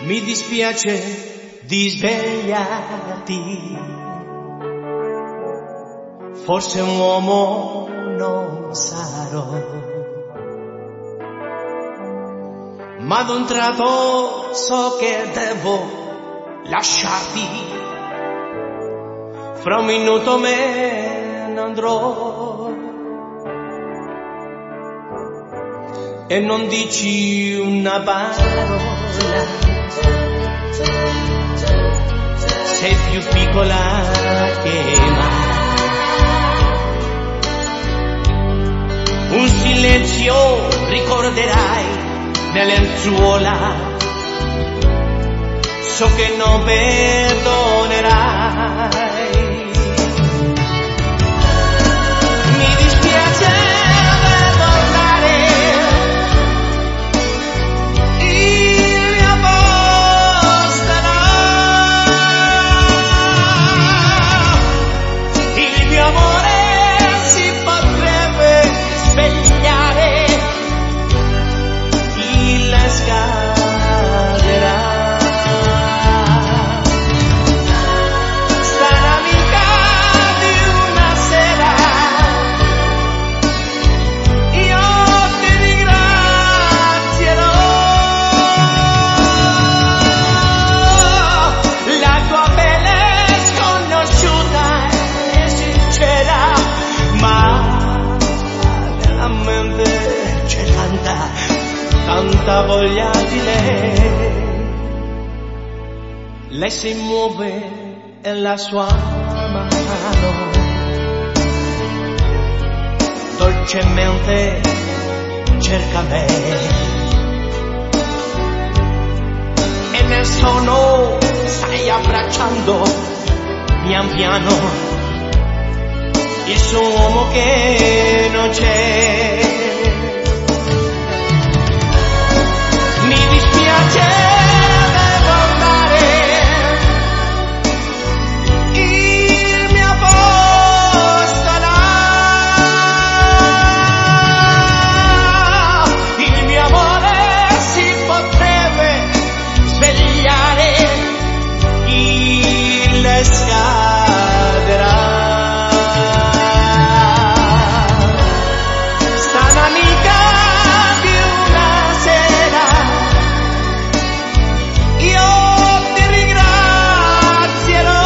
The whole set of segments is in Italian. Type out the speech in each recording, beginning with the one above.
Mi dispiace di svegliarti, forse un uomo non sarò, ma ad un tratto so che devo lasciarti, fra un minuto me ne andrò. E non dici una parola, sei più piccola che mai. Un silenzio ricorderai nelle lenzuola, so che non perdonerai. Mi dispiace perdonare, il mio posto no, il mio amore si potrebbe svegliare, il scalderà. Sarà mica di una sera, io ti ringrazierò. La tua pelle sconosciuta e sincera, ma nella mente c'è tanta voglia di lei. Lei si muove e la sua mano dolcemente cerca me, e nel sonno stai abbracciando pian piano il suo uomo che non c'è. Mi dispiace perdonare, il mio posto là, il mio amore si potrebbe svegliare, il scalderà. Sarà mica di una sera, io ti ringrazierò.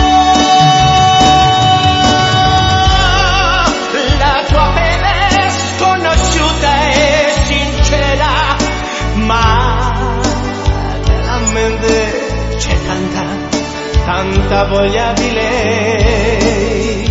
La tua pelle sconosciuta e sincera, ma nella mente c'è tanta voglia di lei.